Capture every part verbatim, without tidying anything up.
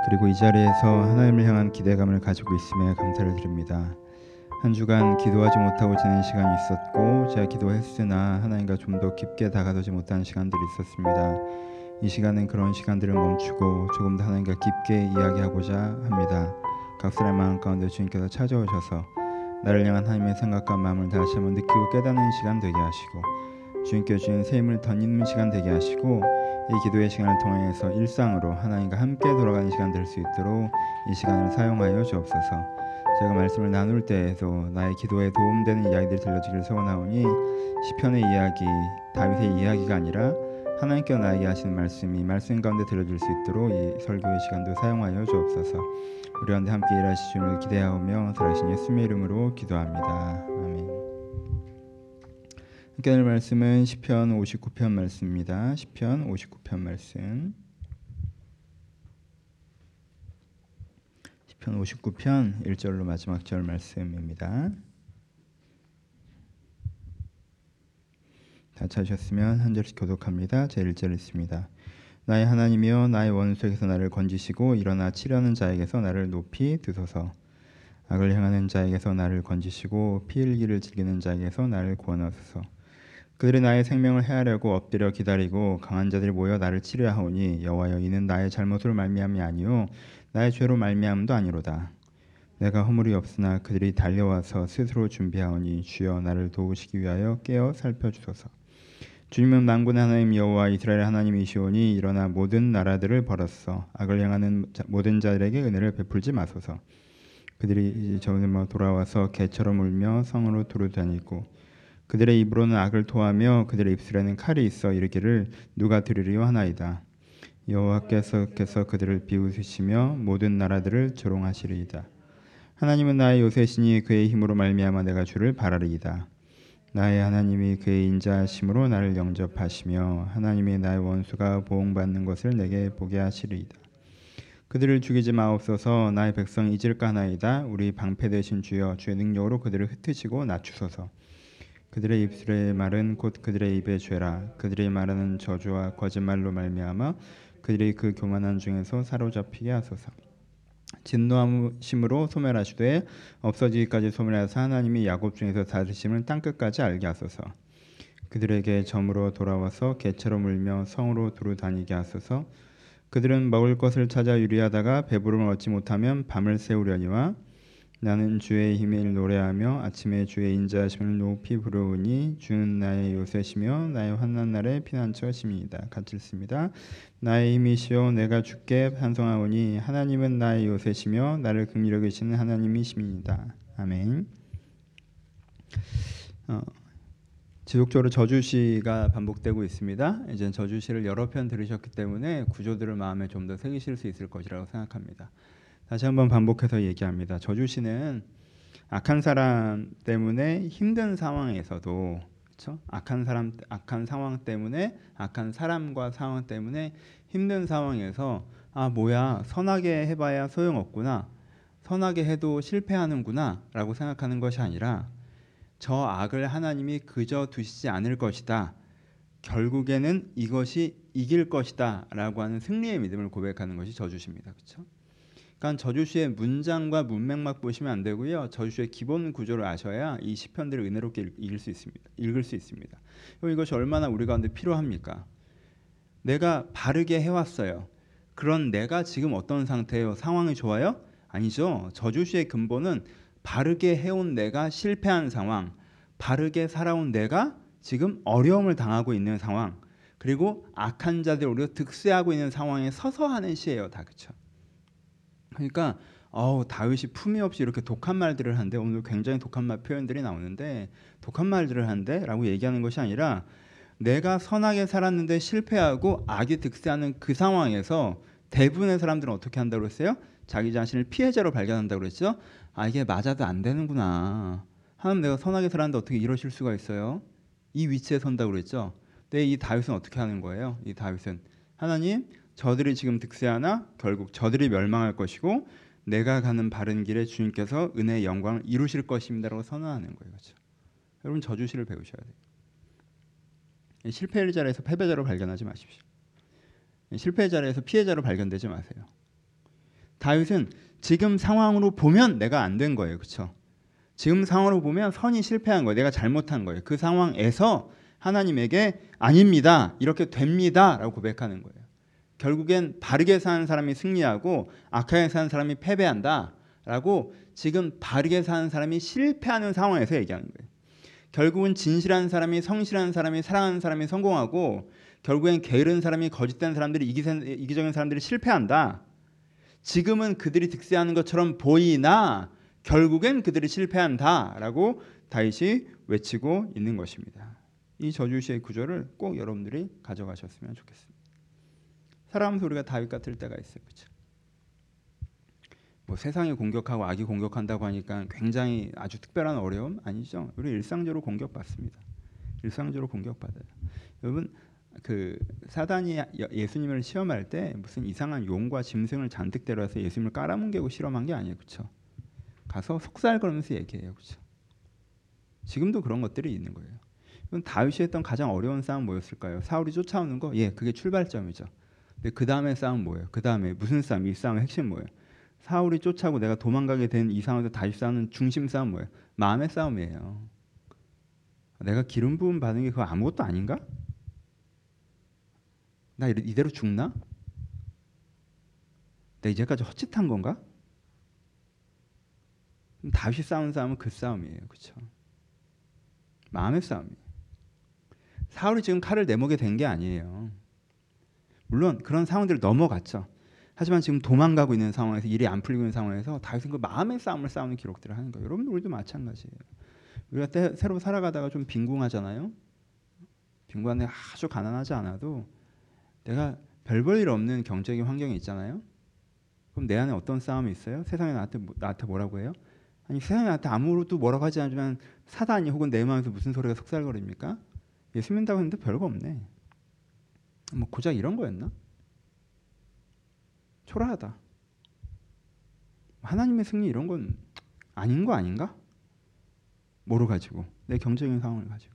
그리고 이 자리에서 하나님을 향한 기대감을 가지고 있음에 감사를 드립니다. 한 주간 기도하지 못하고 지낸 시간이 있었고 제가 기도했으나 하나님과 좀 더 깊게 다가서지 못한 시간들이 있었습니다. 이 시간은 그런 시간들을 멈추고 조금 더 하나님과 깊게 이야기하고자 합니다. 각 사람의 마음 가운데 주님께서 찾아오셔서 나를 향한 하나님의 생각과 마음을 다시 한번 느끼고 깨닫는 시간 되게 하시고 주님께 주신 새 힘을 덧입는 시간 되게 하시고 이 기도의 시간을 통해서 일상으로 하나님과 함께 돌아가는 시간 될 수 있도록 이 시간을 사용하여 주옵소서. 제가 말씀을 나눌 때에도 나의 기도에 도움되는 이야기들이 들려주기를 소원하오니 시편의 이야기, 다윗의 이야기가 아니라 하나님께서 나에게 하시는 말씀이 말씀 가운데 들려줄 수 있도록 이 설교의 시간도 사용하여 주옵소서. 우리 가운데 함께 일하실 주님을 기대하오며 살아계신 예수님의 이름으로 기도합니다. 아멘. 함께 할 말씀은 시편 오십구 편 말씀입니다. 시편 오십구 편 말씀. 시편 오십구 편 일 절로 마지막 절 말씀입니다. 다 찾으셨으면 한 절씩 교독합니다. 제 일 절 있습니다. 나의 하나님이여 나의 원수에게서 나를 건지시고 일어나 치려는 자에게서 나를 높이 드소서. 악을 행하는 자에게서 나를 건지시고 피 흘기를 즐기는 자에게서 나를 구원하소서. 그들이 나의 생명을 해하려고 엎드려 기다리고 강한 자들이 모여 나를 치려 하오니 여호와여 이는 나의 잘못으로 말미암이 아니요 나의 죄로 말미암도 아니로다. 내가 허물이 없으나 그들이 달려와서 스스로 준비하오니 주여 나를 도우시기 위하여 깨어 살펴주소서. 주님은 만군의 하나님 여호와 이스라엘 하나님이시오니 일어나 모든 나라들을 벌었어. 악을 행하는 자, 모든 자들에게 은혜를 베풀지 마소서. 그들이 저들만 돌아와서 개처럼 울며 성으로 두루 다니고 그들의 입으로는 악을 토하며 그들의 입술에는 칼이 있어 이르기를 누가 들으리요 하나이다. 여호와께서 그들을 비웃으시며 모든 나라들을 조롱하시리이다. 하나님은 나의 요새시니 그의 힘으로 말미암아 내가 주를 바라리이다. 나의 하나님이 그의 인자하심으로 나를 영접하시며 하나님이 나의 원수가 보응받는 것을 내게 보게 하시리이다. 그들을 죽이지 마옵소서. 나의 백성이 잊을까 하나이다. 우리 방패 되신 주여 주의 능력으로 그들을 흩으시고 낮추소서. 그들의 입술의 말은 곧 그들의 입의 죄라. 그들이 말하는 저주와 거짓말로 말미암아 그들이 그 교만한 중에서 사로잡히게 하소서. 진노하심으로 소멸하시되 없어지기까지 소멸하사 하나님이 야곱 중에서 다스리심을 땅끝까지 알게 하소서. 그들에게 점으로 돌아와서 개처럼 울며 성으로 두루 다니게 하소서. 그들은 먹을 것을 찾아 유리하다가 배부름을 얻지 못하면 밤을 새우려니와 나는 주의 힘을 노래하며 아침에 주의 인자하심을 높이 부르오니 주는 나의 요새시며 나의 환난 날의 피난처심이니이다. 같이 읽습니다. 나의 힘이시여 내가 주께 찬송하오니 하나님은 나의 요새시며 나를 긍휼히 여기시는 하나님이심이니이다. 아멘. 어, 지속적으로 저주시가 반복되고 있습니다. 이제 저주시를 여러 편 들으셨기 때문에 구조들을 마음에 좀 더 새기실 수 있을 것이라고 생각합니다. 다시 한번 반복해서 얘기합니다. 저주시는 악한 사람 때문에 힘든 상황에서도 그렇죠? 악한 사람, 악한 상황 때문에 악한 사람과 상황 때문에 힘든 상황에서 아 뭐야 선하게 해봐야 소용없구나, 선하게 해도 실패하는구나 라고 생각하는 것이 아니라 저 악을 하나님이 그저 두시지 않을 것이다. 결국에는 이것이 이길 것이다 라고 하는 승리의 믿음을 고백하는 것이 저주시입니다. 그렇죠? 그러니까 저주시의 문장과 문맥만 보시면 안 되고요. 저주시의 기본 구조를 아셔야 이 시편들을 은혜롭게 읽을 수 있습니다. 읽을 수 있습니다. 이것이 얼마나 우리 가운데 필요합니까? 내가 바르게 해왔어요. 그런 내가 지금 어떤 상태예요? 상황이 좋아요? 아니죠. 저주시의 근본은 바르게 해온 내가 실패한 상황, 바르게 살아온 내가 지금 어려움을 당하고 있는 상황, 그리고 악한 자들 우리가 득세하고 있는 상황에 서서 하는 시예요. 다 그렇죠. 그러니까 어우, 다윗이 품위 없이 이렇게 독한 말들을 하는데, 오늘 굉장히 독한 말 표현들이 나오는데 독한 말들을 하는데 라고 얘기하는 것이 아니라 내가 선하게 살았는데 실패하고 악이 득세하는 그 상황에서 대부분의 사람들은 어떻게 한다고 했어요? 자기 자신을 피해자로 발견한다고 그랬죠. 아 이게 맞아도 안 되는구나. 하나님 내가 선하게 살았는데 어떻게 이러실 수가 있어요? 이 위치에 선다고 그랬죠. 근데 이 다윗은 어떻게 하는 거예요? 이 다윗은 하나님 저들이 지금 득세하나 결국 저들이 멸망할 것이고 내가 가는 바른 길에 주님께서 은혜의 영광을 이루실 것입니다라고 선언하는 거예요. 그렇죠? 여러분 저주시를 배우셔야 돼요. 실패의 자리에서 패배자로 발견하지 마십시오. 실패의 자리에서 피해자로 발견되지 마세요. 다윗은 지금 상황으로 보면 내가 안 된 거예요. 그렇죠? 지금 상황으로 보면 선이 실패한 거예요. 내가 잘못한 거예요. 그 상황에서 하나님에게 아닙니다. 이렇게 됩니다. 라고 고백하는 거예요. 결국엔 바르게 사는 사람이 승리하고 악하게 사는 사람이 패배한다. 라고 지금 바르게 사는 사람이 실패하는 상황에서 얘기하는 거예요. 결국은 진실한 사람이, 성실한 사람이, 사랑하는 사람이 성공하고 결국엔 게으른 사람이, 거짓된 사람들이, 이기적인 사람들이 실패한다. 지금은 그들이 득세하는 것처럼 보이나 결국엔 그들이 실패한다라고 다윗이 외치고 있는 것입니다. 이 저주시의 구절을 꼭 여러분들이 가져가셨으면 좋겠습니다. 살아가면서 우리가 다윗 같을 때가 있어요. 그렇죠? 뭐 세상이 공격하고 악이 공격한다고 하니까 굉장히 아주 특별한 어려움 아니죠. 우리 일상적으로 공격받습니다. 일상적으로 공격받아요. 여러분 그 사단이 예수님을 시험할 때 무슨 이상한 용과 짐승을 잔뜩 데려와서 예수님을 깔아뭉개고 실험한 게 아니에요. 그렇죠? 가서 속살거리면서 얘기해요. 그렇죠? 지금도 그런 것들이 있는 거예요. 이건 다윗이 했던 가장 어려운 싸움 뭐였을까요? 사울이 쫓아오는 거? 예, 그게 출발점이죠. 근데 그 다음에 싸움 뭐예요? 그 다음에 무슨 싸움? 이 싸움의 핵심 뭐예요? 사울이 쫓아오고 내가 도망가게 된 이 상황에서 다윗 싸우는 중심 싸움 뭐예요? 마음의 싸움이에요. 내가 기름 부음 받은 게 그거 아무것도 아닌가? 나 이대로 죽나? 내가 이제까지 헛짓한 건가? 다윗이 싸운 싸움은 그 싸움이에요. 그렇죠? 마음의 싸움이에요. 사울이 지금 칼을 내목에 댄 게 아니에요. 물론 그런 상황들을 넘어갔죠. 하지만 지금 도망가고 있는 상황에서, 일이 안 풀리고 있는 상황에서 다윗은 그 마음의 싸움을 싸우는 기록들을 하는 거예요. 여러분 우리도 마찬가지예요. 우리가 때, 새로 살아가다가 좀 빈궁하잖아요. 빈궁한데 아주 가난하지 않아도 내가 별 볼 일 없는 경제적인 환경이 있잖아요. 그럼 내 안에 어떤 싸움이 있어요? 세상에 나한테, 나한테 뭐라고 해요? 아니 세상에 나한테 아무것도 뭐라고 하지 않지만 사단이 혹은 내 마음에서 무슨 소리가 속살거립니까? 예수 믿는다고 했는데 별거 없네. 뭐 고작 이런 거였나? 초라하다. 하나님의 승리 이런 건 아닌 거 아닌가? 뭐로 가지고? 내 경제적인 상황을 가지고.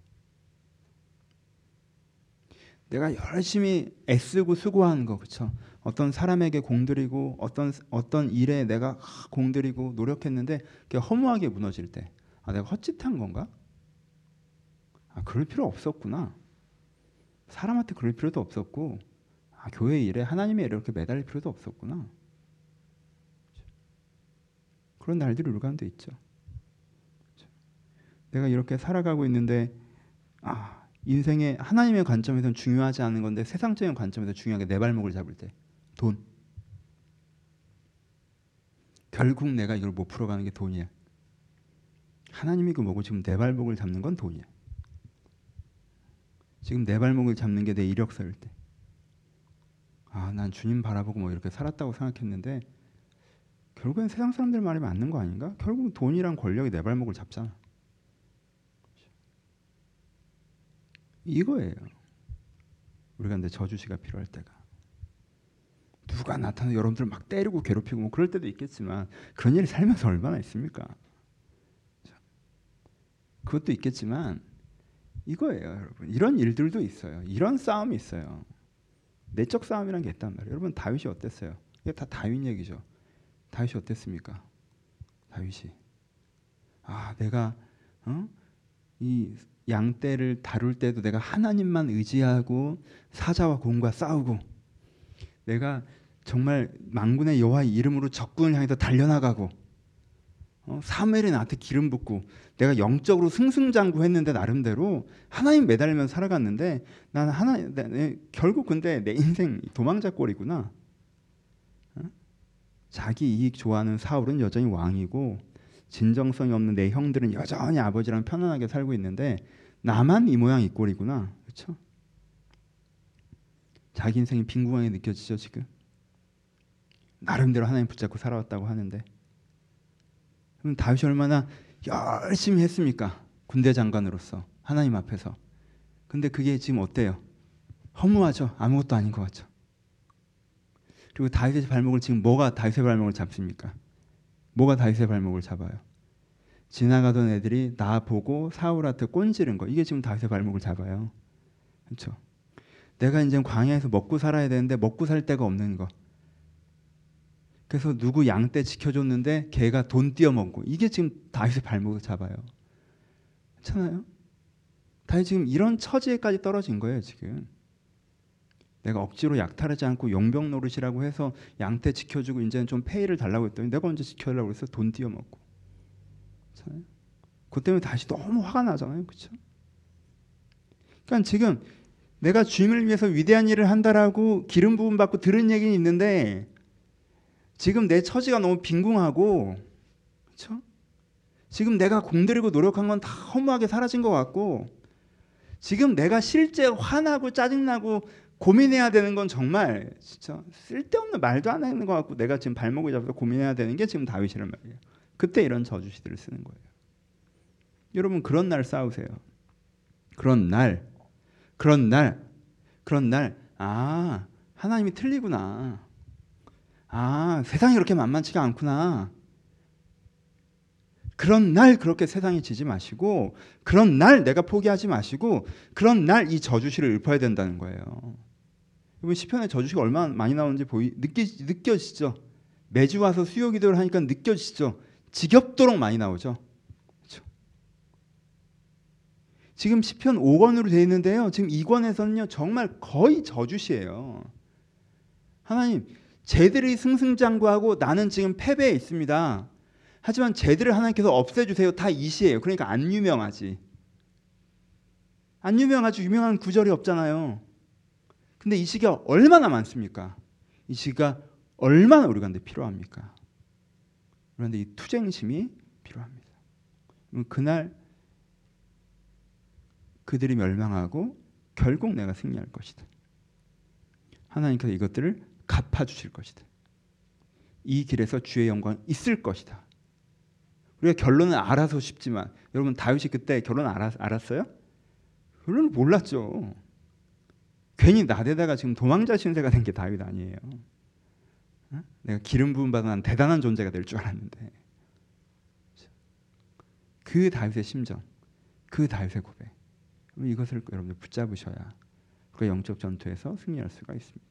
내가 열심히 애쓰고 수고하는 거, 그렇죠? 어떤 사람에게 공들이고 어떤 어떤 일에 내가 공들이고 노력했는데 그게 허무하게 무너질 때, 아 내가 헛짓한 건가? 아 그럴 필요 없었구나. 사람한테 그럴 필요도 없었고, 아 교회 일에 하나님의 일에 이렇게 매달릴 필요도 없었구나. 그런 날들이 우리 가운데 있죠. 내가 이렇게 살아가고 있는데 아 인생의 하나님의 관점에서는 중요하지 않은 건데 세상적인 관점에서 중요하게 내 발목을 잡을 때 돈. 결국 내가 이걸 못 풀어가는 게 돈이야. 하나님이 그 뭐고 지금 내 발목을 잡는 건 돈이야. 지금 내 발목을 잡는 게 내 이력서일 때, 아, 난 주님 바라보고 뭐 이렇게 살았다고 생각했는데 결국엔 세상 사람들 말이 맞는 거 아닌가? 결국 돈이랑 권력이 내 발목을 잡잖아. 이거예요. 우리가 근데 저주시가 필요할 때가, 누가 나타나서 여러분들 막 때리고 괴롭히고 뭐 그럴 때도 있겠지만 그런 일이 살면서 얼마나 있습니까? 그것도 있겠지만 이거예요, 여러분. 이런 일들도 있어요. 이런 싸움이 있어요. 내적 싸움이란 게 있단 말이에요. 여러분 다윗이 어땠어요? 이게 다 다윗 얘기죠. 다윗이 어땠습니까? 다윗이 아 내가 어? 이 양떼를 다룰 때도 내가 하나님만 의지하고 사자와 곰과 싸우고, 내가 정말 만군의 여호와의 이름으로 적군을 향해서 달려나가고, 어? 사무엘이 나한테 기름 붓고 내가 영적으로 승승장구했는데 나름대로 하나님 매달리면서 살아갔는데 나는 하나 내, 내, 결국 근데 내 인생 도망자 꼴이구나. 어? 자기 이익 좋아하는 사울은 여전히 왕이고 진정성이 없는 내 형들은 여전히 아버지랑 편안하게 살고 있는데 나만 이 모양 이 꼴이구나. 그렇죠? 자기 인생이 빈궁하게 느껴지죠 지금? 나름대로 하나님 붙잡고 살아왔다고 하는데, 그럼 다윗이 얼마나 열심히 했습니까? 군대 장관으로서 하나님 앞에서. 근데 그게 지금 어때요? 허무하죠? 아무것도 아닌 것 같죠? 그리고 다윗의 발목을 지금 뭐가 다윗의 발목을 잡습니까? 뭐가 다윗의 발목을 잡아요? 지나가던 애들이 나 보고 사울한테 꼰지른 거, 이게 지금 다윗의 발목을 잡아요. 그렇죠? 내가 이제 광야에서 먹고 살아야 되는데 먹고 살 데가 없는 거, 그래서 누구 양떼 지켜줬는데 걔가 돈 띄어먹고, 이게 지금 다윗의 발목을 잡아요. 괜찮아요? 다윗 지금 이런 처지에까지 떨어진 거예요. 지금 내가 억지로 약탈하지 않고 용병 노릇이라고 해서 양떼 지켜주고 이제는 좀 페이를 달라고 했더니 내가 언제 지켜달라고 해서 돈 띄어먹고. 괜찮아요? 그것 때문에 다시 너무 화가 나잖아요. 그렇죠? 그러니까 지금 내가 주님을 위해서 위대한 일을 한다라고 기름 부음 받고 들은 얘기는 있는데, 지금 내 처지가 너무 빈궁하고, 그렇죠? 지금 내가 공들이고 노력한 건 다 허무하게 사라진 것 같고, 지금 내가 실제 화나고 짜증나고 고민해야 되는 건 정말 진짜 쓸데없는 말도 안 하는 것 같고, 내가 지금 발목을 잡아서 고민해야 되는 게 지금 다윗이란 말이에요. 그때 이런 저주시들을 쓰는 거예요. 여러분, 그런 날 싸우세요. 그런 날, 그런 날, 그런 날, 아, 하나님이 틀리구나. 아, 세상이 그렇게 만만치가 않구나. 그런 날 그렇게 세상에 지지 마시고, 그런 날 내가 포기하지 마시고, 그런 날 이 저주시를 읊어야 된다는 거예요. 여러분, 시편에 저주시가 얼마나 많이 나오는지 보이, 느끼, 느껴지죠? 매주 와서 수요 기도를 하니까 느껴지죠? 지겹도록 많이 나오죠? 그렇죠? 지금 시편 오 권으로 되어 있는데요, 지금 이 권에서는요 정말 거의 저주시예요. 하나님, 쟤들이 승승장구하고 나는 지금 패배해 있습니다. 하지만 쟤들을 하나님께서 없애주세요. 다 이 시예요. 그러니까 안 유명하지. 안 유명하지. 유명한 구절이 없잖아요. 근데 이 시가 얼마나 많습니까? 이 시가 얼마나 우리 가운데 필요합니까? 그런데 이 투쟁심이 필요합니다. 그날 그들이 멸망하고 결국 내가 승리할 것이다. 하나님께서 이것들을 갚아주실 것이다. 이 길에서 주의 영광 있을 것이다. 우리가 결론은 알아서 쉽지만, 여러분 다윗이 그때 결론 알았, 알았어요? 결론을 몰랐죠. 괜히 나대다가 지금 도망자 신세가 된 게 다윗 아니에요. 어? 내가 기름 부음 받은 난 대단한 존재가 될 줄 알았는데. 그 다윗의 심정, 그 다윗의 고백, 이것을 여러분들 붙잡으셔야 그 영적 전투에서 승리할 수가 있습니다.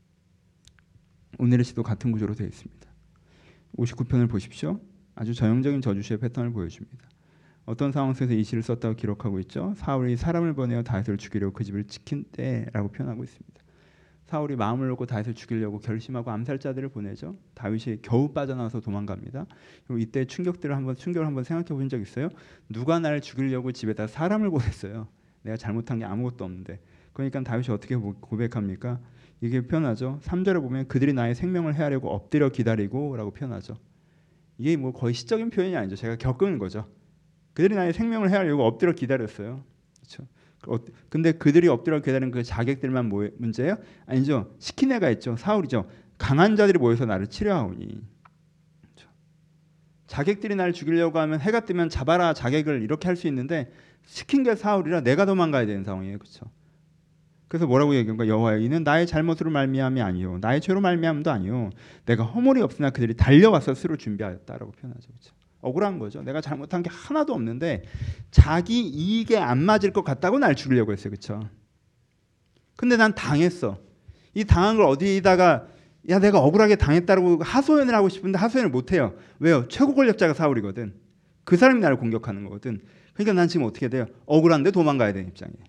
오늘의 시도 같은 구조로 되어 있습니다. 오십구 편을 보십시오. 아주 전형적인 저주시의 패턴을 보여줍니다. 어떤 상황 속에서 이 시를 썼다고 기록하고 있죠. 사울이 사람을 보내어 다윗을 죽이려고 그 집을 지킨 때라고 표현하고 있습니다. 사울이 마음을 놓고 다윗을 죽이려고 결심하고 암살자들을 보내죠. 다윗이 겨우 빠져나와서 도망갑니다. 그리고 이때 충격들을 한번 충격을 한번 생각해 보신 적 있어요? 누가 나를 죽이려고 집에다 사람을 보냈어요. 내가 잘못한 게 아무것도 없는데. 그러니까 다윗이 어떻게 고백합니까? 이게 표현하죠. 삼 절에 보면 그들이 나의 생명을 해하려고 엎드려 기다리고 라고 표현하죠. 이게 뭐 거의 시적인 표현이 아니죠. 제가 겪은 거죠. 그들이 나의 생명을 해하려고 엎드려 기다렸어요. 그렇죠? 근데 그들이 엎드려 기다리는 그 자객들만 뭐 문제예요? 아니죠. 시킨 애가 있죠. 사울이죠. 강한 자들이 모여서 나를 치려하오니. 그렇죠? 자객들이 나를 죽이려고 하면 해가 뜨면 잡아라 자객을 이렇게 할 수 있는데, 시킨 게 사울이라 내가 도망가야 되는 상황이에요. 그렇죠? 그래서 뭐라고 얘기한가? 여호와여, 이는 나의 잘못으로 말미암이 아니요 나의 죄로 말미암도 아니요 내가 허물이 없으나 그들이 달려와서 스스로 준비하였다라고 표현하죠. 그렇죠? 억울한 거죠. 내가 잘못한 게 하나도 없는데 자기 이익에 안 맞을 것 같다고 날 죽이려고 했어요. 그렇죠? 근데 난 당했어. 이 당한 걸 어디다가 야 내가 억울하게 당했다고 하소연을 하고 싶은데 하소연을 못해요. 왜요? 최고 권력자가 사울이거든. 그 사람이 나를 공격하는 거거든. 그러니까 난 지금 어떻게 돼요? 억울한데 도망가야 되는 입장이에요.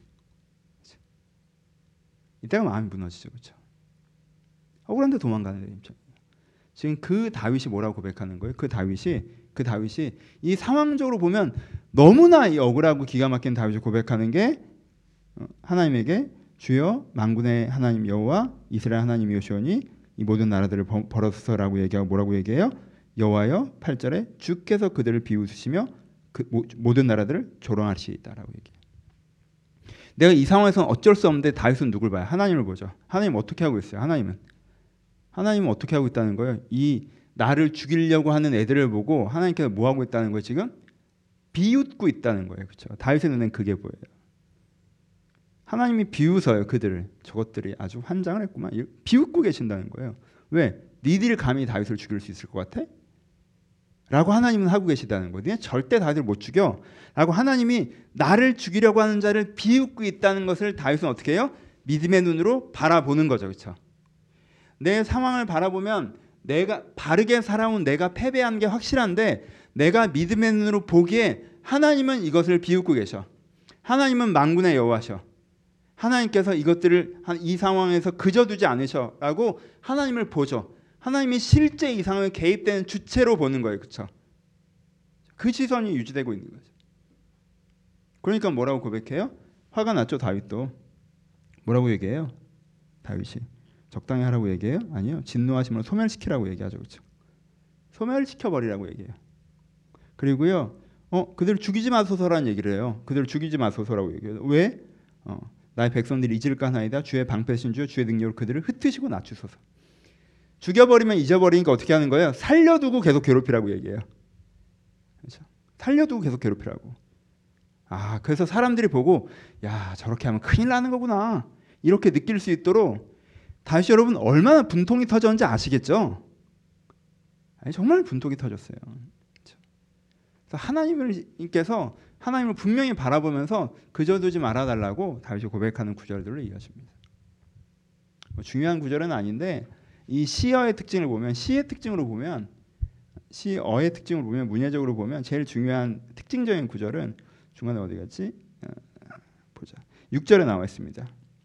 이때가 마음이 무너지죠. 그렇죠? 억울한데 도망가는 입장이에요. 지금 그 다윗이 뭐라고 고백하는 거예요? 그 다윗이 그 다윗이 이 상황적으로 보면 너무나 이 억울하고 기가 막힌 다윗이 고백하는 게, 하나님에게 주여 만군의 하나님 여호와 이스라엘 하나님 여호시오니 이 모든 나라들을 벌어서라고 얘기하고 뭐라고 얘기해요? 여호와여 팔 절에 주께서 그들을 비웃으시며 그 모든 나라들을 조롱하시리다라고 얘기해요. 내가 이 상황에서는 어쩔 수 없는데 다윗은 누굴 봐요? 하나님을 보죠. 하나님 어떻게 하고 있어요? 하나님은 하나님은 어떻게 하고 있다는 거예요? 이 나를 죽이려고 하는 애들을 보고 하나님께서 뭐 하고 있다는 거예요? 지금 비웃고 있다는 거예요. 그렇죠? 다윗의 눈엔 그게 보여요. 하나님이 비웃어요. 그들을. 저것들이 아주 환장을 했구만. 비웃고 계신다는 거예요. 왜? 니들이 감히 다윗을 죽일 수 있을 것 같아? 라고 하나님은 하고 계시다는 거예요. 절대 다윗을 못 죽여. 라고 하나님이 나를 죽이려고 하는 자를 비웃고 있다는 것을 다윗은 어떻게 해요? 믿음의 눈으로 바라보는 거죠. 그렇죠? 내 상황을 바라보면 내가 바르게 살아온 내가 패배한 게 확실한데 내가 믿음의 눈으로 보기에 하나님은 이것을 비웃고 계셔. 하나님은 만군의 여호와셔. 하나님께서 이것들을 이 상황에서 그저 두지 않으셔라고 하나님을 보죠. 하나님이 실제 이 상황에 개입되는 주체로 보는 거예요. 그렇죠? 그 시선이 유지되고 있는 거죠. 그러니까 뭐라고 고백해요? 화가 났죠. 다윗도. 뭐라고 얘기해요? 다윗이 적당히 하라고 얘기해요? 아니요. 진노하심으로 소멸시키라고 얘기하죠. 그렇죠? 소멸시켜버리라고 얘기해요. 그리고요. 어, 그들을 죽이지 마소서라는 얘기를 해요. 그들을 죽이지 마소서라고 얘기해요. 왜? 어, 나의 백성들이 잊을까 하나이다. 주의 방패신 주 주의 능력으로 그들을 흩으시고 낮추소서. 죽여버리면 잊어버리니까 어떻게 하는 거예요? 살려두고 계속 괴롭히라고 얘기해요. 그렇죠? 살려두고 계속 괴롭히라고. 아, 그래서 사람들이 보고 야, 저렇게 하면 큰일 나는 거구나 이렇게 느낄 수 있도록 다윗 여러분 얼마나 분통이 터졌는지 아시겠죠? 아니, 정말 분통이 터졌어요. 그렇죠? 그래서 하나님께서 하나님을 분명히 바라보면서 그저 두지 말아달라고 다윗이 고백하는 구절들을 이어집니다. 뭐 중요한 구절은 아닌데 이 시어의 특징을 보면 시의 특징으로 보면 시어의 특징을 보면 문예적으로 보면 제일 중요한 특징적인 구절은 중간에 어디 갔지? 어, 보자. 육 절에 나와 있습니다.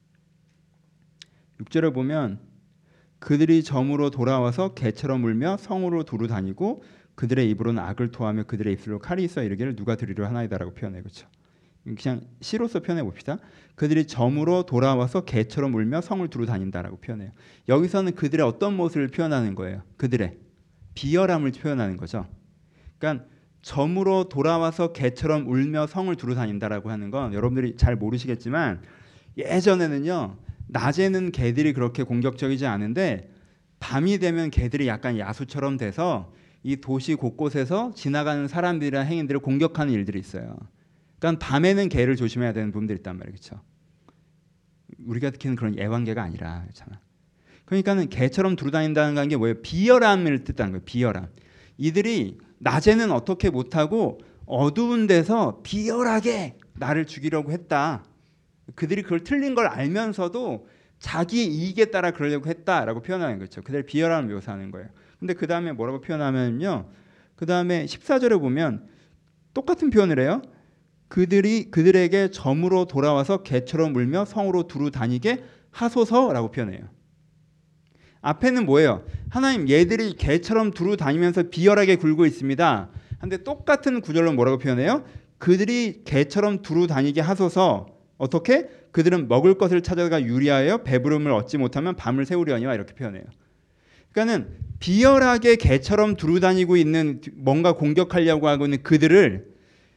육 절에 보면 그들이 점으로 돌아와서 개처럼 울며 성으로 두루 다니고 그들의 입으로는 악을 토하며 그들의 입술로 칼이 있어 이르기를 누가 들으려 하나이다라고 표현해. 그렇죠? 그냥 시로서 표현해 봅시다. 그들이 점으로 돌아와서 개처럼 울며 성을 두루 다닌다라고 표현해요. 여기서는 그들의 어떤 모습을 표현하는 거예요? 그들의 비열함을 표현하는 거죠. 그러니까 점으로 돌아와서 개처럼 울며 성을 두루 다닌다라고 하는 건 여러분들이 잘 모르시겠지만 예전에는요. 낮에는 개들이 그렇게 공격적이지 않은데 밤이 되면 개들이 약간 야수처럼 돼서 이 도시 곳곳에서 지나가는 사람들이나 행인들을 공격하는 일들이 있어요. 그러니까 밤에는 개를 조심해야 되는 부분들이 있단 말이에요. 그렇죠? 우리가 느끼는 그런 애완개가 아니라 그렇잖아. 그러니까는 개처럼 두루 다닌다는 게 뭐예요? 비열함을 뜻하는 거예요. 비열함. 이들이 낮에는 어떻게 못하고 어두운 데서 비열하게 나를 죽이려고 했다. 그들이 그걸 틀린 걸 알면서도 자기 이익에 따라 그러려고 했다라고 표현하는 거죠. 그들의 비열함을 묘사하는 거예요. 근데 그 다음에 뭐라고 표현하면요. 그 다음에 십사 절에 보면 똑같은 표현을 해요. 그들이 그들에게 점으로 돌아와서 개처럼 울며 성으로 두루 다니게 하소서라고 표현해요. 앞에는 뭐예요? 하나님 얘들이 개처럼 두루 다니면서 비열하게 굴고 있습니다. 근데 똑같은 구절로 뭐라고 표현해요? 그들이 개처럼 두루 다니게 하소서. 어떻게? 그들은 먹을 것을 찾아가 유리하여 배부름을 얻지 못하면 밤을 새우려니와 이렇게 표현해요. 그러니까는 비열하게 개처럼 두루 다니고 있는 뭔가 공격하려고 하고 있는 그들을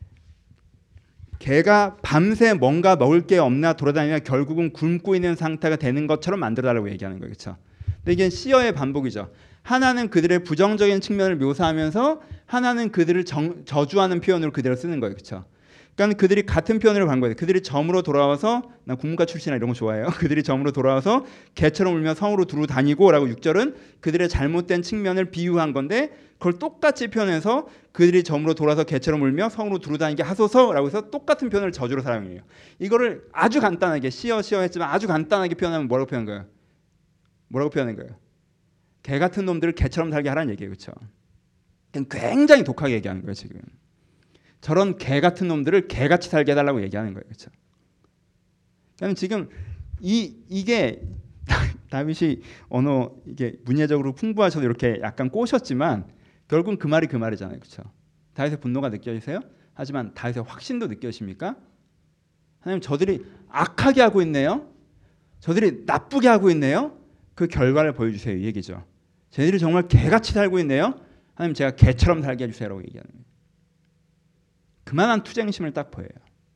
개가 밤새 뭔가 먹을 게 없나 돌아다니며 결국은 굶고 있는 상태가 되는 것처럼 만들어달라고 얘기하는 거예요. 그렇죠? 근데 이게 시어의 반복이죠. 하나는 그들의 부정적인 측면을 묘사하면서 하나는 그들을 정, 저주하는 표현으로 그대로 쓰는 거예요. 그렇죠? 그러니까 그들이 같은 표현으로 간 거예요. 그들이 점으로 돌아와서 난 국문과 출신이라 이런 거 좋아해요. 그들이 점으로 돌아와서 개처럼 울며 성으로 두루 다니고라고 육 절은 그들의 잘못된 측면을 비유한 건데 그걸 똑같이 표현해서 그들이 점으로 돌아서 개처럼 울며 성으로 두루 다니게 하소서라고 해서 똑같은 표현을 저주로 사용해요. 이거를 아주 간단하게 시어 시어 했지만 아주 간단하게 표현하면 뭐라고 표현한 거예요? 뭐라고 표현한 거예요? 개 같은 놈들을 개처럼 살게 하라는 얘기예요. 그렇죠? 굉장히 독하게 얘기하는 거예요. 지금. 저런 개 같은 놈들을 개같이 살게 해달라고 얘기하는 거예요. 그렇죠? 그러니까 지금 이 이게 다윗이 언어 이게 문예적으로 풍부하셔서 이렇게 약간 꼬셨지만 결국은 그 말이 그 말이잖아요. 그렇죠? 다윗의 분노가 느껴지세요? 하지만 다윗의 확신도 느껴집니까? 하나님 저들이 악하게 하고 있네요. 저들이 나쁘게 하고 있네요. 그 결과를 보여주세요. 이 얘기죠. 쟤들이 정말 개같이 살고 있네요. 하나님 제가 개처럼 살게 해주세요라고 얘기하는 거예요. 그만한 투쟁심을 딱 보여요.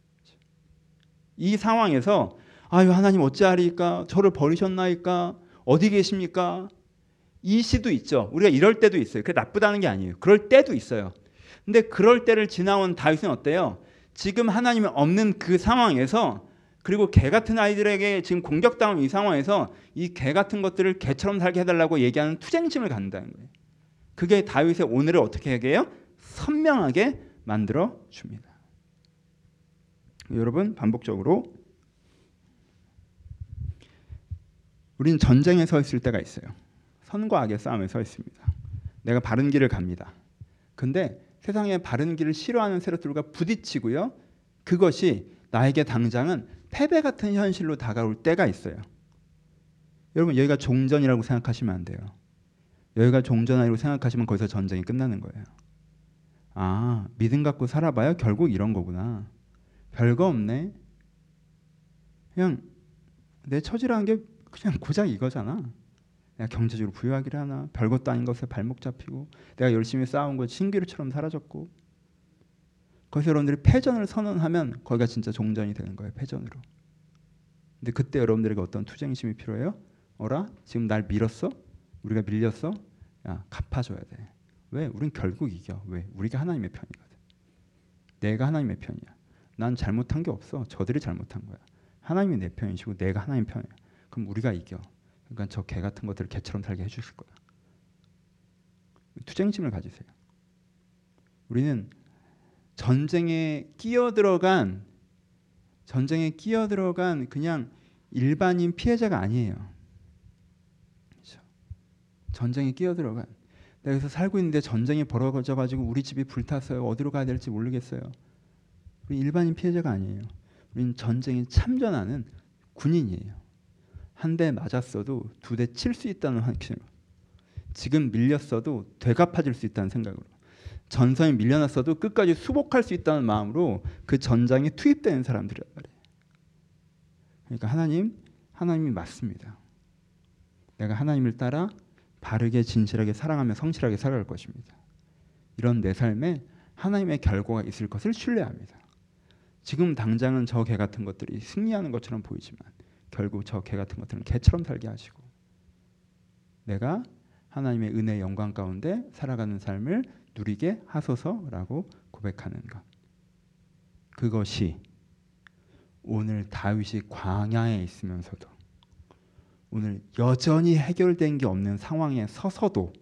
이 상황에서 아유 하나님 어찌하리까? 저를 버리셨나이까? 어디 계십니까? 이 시도 있죠. 우리가 이럴 때도 있어요. 그게 나쁘다는 게 아니에요. 그럴 때도 있어요. 근데 그럴 때를 지나온 다윗은 어때요? 지금 하나님이 없는 그 상황에서 그리고 개 같은 아이들에게 지금 공격당한 이 상황에서 이 개 같은 것들을 개처럼 살게 해달라고 얘기하는 투쟁심을 갖는다는 거예요. 그게 다윗의 오늘을 어떻게 하게 해요? 선명하게 만들어 줍니다. 여러분 반복적으로 우리는 전쟁에 서 있을 때가 있어요. 선과 악의 싸움에 서 있습니다. 내가 바른 길을 갑니다. 근데 세상에 바른 길을 싫어하는 세력들과 부딪히고요. 그것이 나에게 당장은 패배 같은 현실로 다가올 때가 있어요. 여러분 여기가 종전이라고 생각하시면 안 돼요. 여기가 종전이라고 생각하시면 거기서 전쟁이 끝나는 거예요. 아, 믿음 갖고 살아봐요? 결국 이런 거구나. 별거 없네. 그냥 내 처지라는 게 그냥 고작 이거잖아. 내가 경제적으로 부유하기를 하나, 별것도 아닌 것에 발목 잡히고, 내가 열심히 쌓아온 것 신기루처럼 사라졌고, 거기서 여러분들이 패전을 선언하면 거기가 진짜 종전이 되는 거예요. 패전으로. 근데 그때 여러분들에게 어떤 투쟁심이 필요해요? 어라? 지금 날 밀었어? 우리가 밀렸어? 야, 갚아줘야 돼. 왜? 우린 결국 이겨. 왜? 우리가 하나님의 편이거든. 내가 하나님의 편이야. 난 잘못한 게 없어. 저들이 잘못한 거야. 하나님이 내 편이시고 내가 하나님 편이야. 그럼 우리가 이겨. 그러니까 저 개 같은 것들을 개처럼 살게 해주실 거야. 투쟁심을 가지세요. 우리는 전쟁에 끼어들어간 전쟁에 끼어들어간 그냥 일반인 피해자가 아니에요. 그렇죠? 전쟁에 끼어들어간 내가 여기서 살고 있는데 전쟁이 벌어져가지고 우리 집이 불탔어요. 어디로 가야 될지 모르겠어요. 우리 일반인 피해자가 아니에요. 우리는 전쟁에 참전하는 군인이에요. 한 대 맞았어도 두 대 칠 수 있다는 확신으로, 지금 밀렸어도 되갚아질 수 있다는 생각으로, 전선이 밀려났어도 끝까지 수복할 수 있다는 마음으로 그 전장에 투입되는 사람들이란 말이에요. 그러니까 하나님, 하나님이 맞습니다. 내가 하나님을 따라 바르게 진실하게 사랑하며 성실하게 살아갈 것입니다. 이런 내 삶에 하나님의 결과가 있을 것을 신뢰합니다. 지금 당장은 저 개 같은 것들이 승리하는 것처럼 보이지만 결국 저 개 같은 것들은 개처럼 살게 하시고 내가 하나님의 은혜의 영광 가운데 살아가는 삶을 누리게 하소서라고 고백하는 것. 그것이 오늘 다윗이 광야에 있으면서도 오늘 여전히 해결된 게 없는 상황에 서서도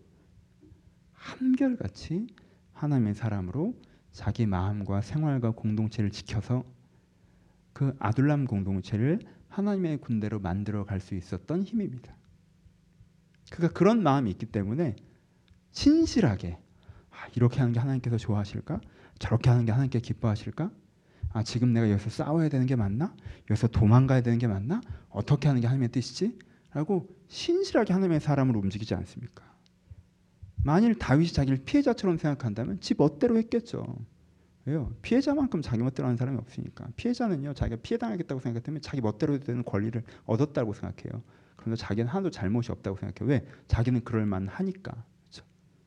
한결같이 하나님의 사람으로 자기 마음과 생활과 공동체를 지켜서 그 아둘람 공동체를 하나님의 군대로 만들어 갈 수 있었던 힘입니다. 그러니까 그런 마음이 있기 때문에 신실하게 아, 이렇게 하는 게 하나님께서 좋아하실까? 저렇게 하는 게 하나님께 기뻐하실까? 아, 지금 내가 여기서 싸워야 되는 게 맞나? 여기서 도망가야 되는 게 맞나? 어떻게 하는 게 하나님의 뜻이지? 라고 신실하게 하나님의 사람으로 움직이지 않습니까? 만일 다윗이 자기를 피해자처럼 생각한다면 지 멋대로 했겠죠. 왜요? 피해자만큼 자기 멋대로 하는 사람이 없으니까. 피해자는요, 자기가 피해당하겠다고 생각했다면 자기 멋대로 되는 권리를 얻었다고 생각해요. 그런데 자기는 하나도 잘못이 없다고 생각해요. 왜? 자기는 그럴 만하니까. 그렇죠?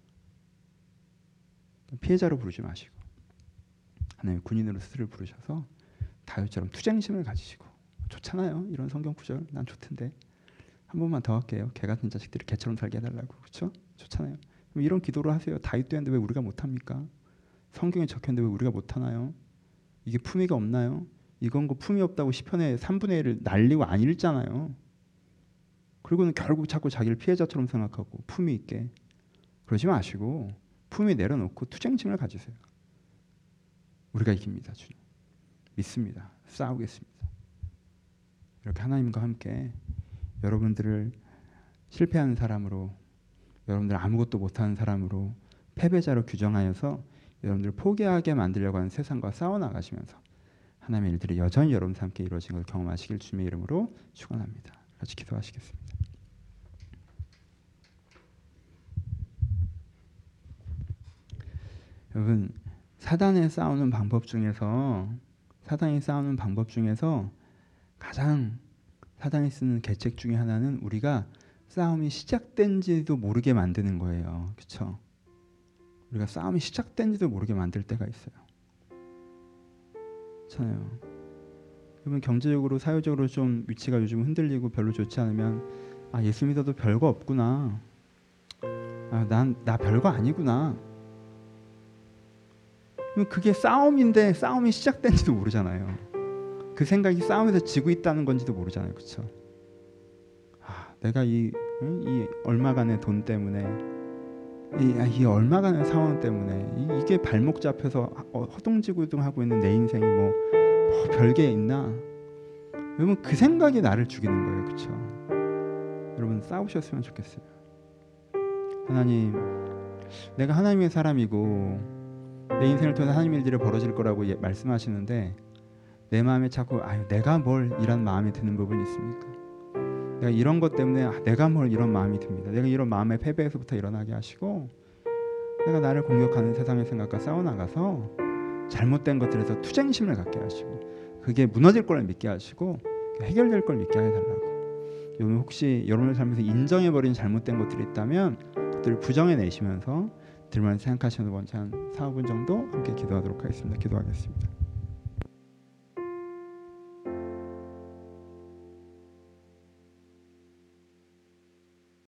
피해자로 부르지 마시고 하나님 군인으로 스스로 부르셔서 다윗처럼 투쟁심을 가지시고. 좋잖아요. 이런 성경 구절 난 좋던데. 한 번만 더 할게요. 개 같은 자식들이 개처럼 살게 해달라고. 그렇죠? 좋잖아요. 이런 기도를 하세요. 다윗도 했는데 왜 우리가 못합니까? 성경에 적혔는데 왜 우리가 못하나요? 이게 품위가 없나요? 이건 거 품위 없다고 시편의 삼분의 일을 날리고 안 읽잖아요. 그리고는 결국 자꾸 자기를 피해자처럼 생각하고 품위 있게. 그러지 마시고 품위 내려놓고 투쟁심을 가지세요. 우리가 이깁니다. 주님. 믿습니다. 싸우겠습니다. 이렇게 하나님과 함께 여러분들을 실패하는 사람으로, 여러분들 아무것도 못하는 사람으로, 패배자로 규정하여서 여러분들을 포기하게 만들려고 하는 세상과 싸워나가시면서 하나님의 일들이 여전히 여러분과 함께 이루어진 것을 경험하시길 주님의 이름으로 축원합니다. 같이 기도하시겠습니다. 여러분, 사단에 싸우는 방법 중에서 사단이 싸우는 방법 중에서 가장 사단이 쓰는 계책 중에 하나는 우리가 싸움이 시작된지도 모르게 만드는 거예요. 그렇죠? 우리가 싸움이 시작된지도 모르게 만들 때가 있어요. 그렇잖아요. 여러분 경제적으로 사회적으로 좀 위치가 요즘 흔들리고 별로 좋지 않으면 아 예수 믿어도 별거 없구나. 아, 난 나 별거 아니구나. 그게 싸움인데 싸움이 시작된지도 모르잖아요. 그 생각이 싸움에서 지고 있다는 건지도 모르잖아요. 그렇죠? 아, 내가 이, 이 얼마간의 돈 때문에 이, 이 얼마간의 상황 때문에 이, 이게 발목 잡혀서 허둥지둥하고 있는 내 인생이 뭐, 뭐 별게 있나? 여러분 그 생각이 나를 죽이는 거예요. 그렇죠? 여러분 싸우셨으면 좋겠어요. 하나님, 내가 하나님의 사람이고 내 인생을 통해 하나님 일들이 벌어질 거라고 예, 말씀하시는데 내 마음에 자꾸 아유 내가 뭘 이런 마음이 드는 부분이 있습니까? 내가 이런 것 때문에 아, 내가 뭘 이런 마음이 듭니다. 내가 이런 마음의 패배에서부터 일어나게 하시고 내가 나를 공격하는 세상의 생각과 싸워나가서 잘못된 것들에서 투쟁심을 갖게 하시고 그게 무너질 걸 믿게 하시고 해결될 걸 믿게 해달라고. 여러분 혹시 여러분의 삶에서 인정해버린 잘못된 것들이 있다면 그들을 부정해내시면서 들만 생각하시는 원치 한 사, 오 분 정도 함께 기도하도록 하겠습니다. 기도하겠습니다.